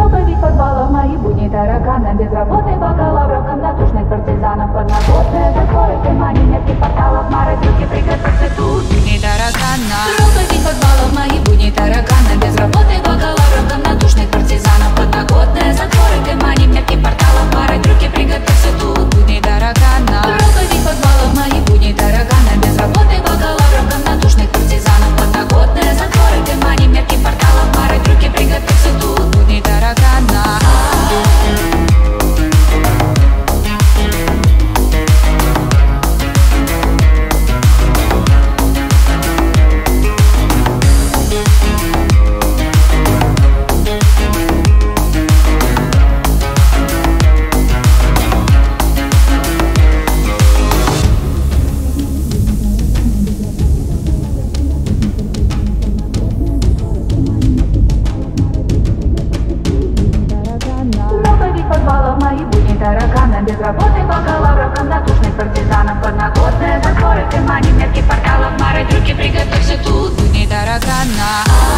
Проповедь подвалов, мои будни таракана, без работы бакалавров, комнатушных партизанов, подноготные затворы, тумани, метки порталов, морозилки, приготовься тут. Будни таракана. Проповедь подвалов, мои будни таракана, без работы бакалавров, комнатушных партизанов, подноготные затворы, тумани, метки порталов, морозилки, приготовься тут. Будни таракана. Проповедь подвалов, мои будни таракана, без работы бакалавров, комнатушных партизанов, подноготные затворы, тумани, метки порталов, морозилки, приготовься тут. Будни таракана. Мои будни таракана, без работы бакалавров, комнатушных партизанов, подноготные затворы, тумани, метки порталов, морозилки, приготовься тут. Будни таракана.